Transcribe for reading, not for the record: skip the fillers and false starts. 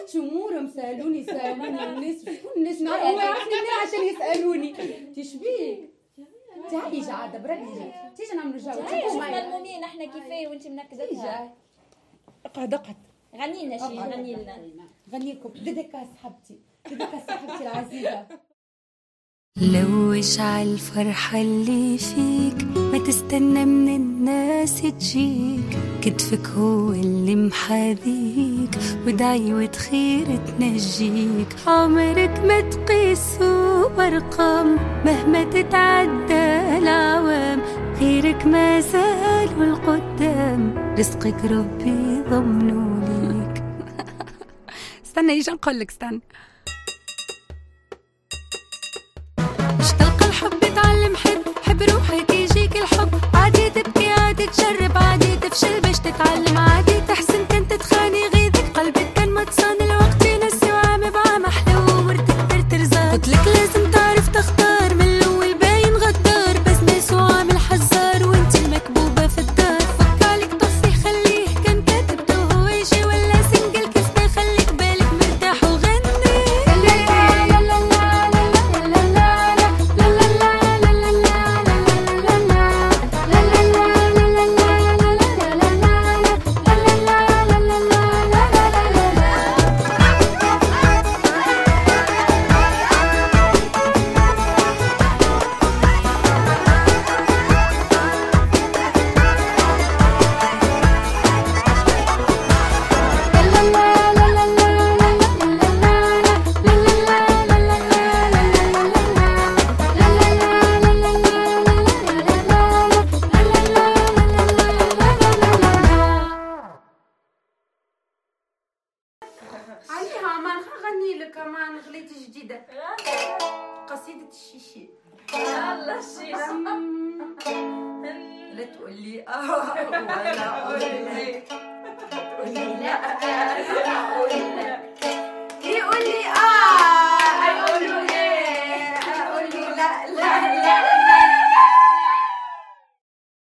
عرفت امورهم سالوني الناس شكون الناس هو يعرفني عشان يسالوني تشبيك تعالي عاده بربي تيجي نعملوا جو شفنا المومين احنا كيفاه وانت منكدتها. اقعد غني لنا شي غني لنا غني لكم ديديكاس صاحبتي العزيزه. لوش عالفرحة اللي فيك ما تستنى من الناس تجيك كتفك هو اللي محاذيك ودعي وتخير تنجيك عمرك ما تقيسه بأرقام مهما تتعدى العوام غيرك ما زال والقدام رزقك ربي ضمنه ليك. استنى يجي نقولك استنى. حب روحك يجيك الحب عادي تبكي عادي تجرب عادي تفشل باش تتعلم عادي تحسن كنت تخاني غيظك قلبك كان متصان الوقت ينسي وعام بعام أحلى ومرتك ترزق قلتلك لازم تعرف تختار من الأول باين غدار بس ناس وعامل حزار وانت المكبوبة في الدار فك عليك طفي خليه كان كاتب وهو يجي ولا سنجل كيف ما خليك بالك مرتاح وغني عليها ما نغني لك ما نغليت جديدة قصيدة الشيشي. يلا الشيشي لا تقولي ولا أقولك تقولي لا أنا أقولك يقولي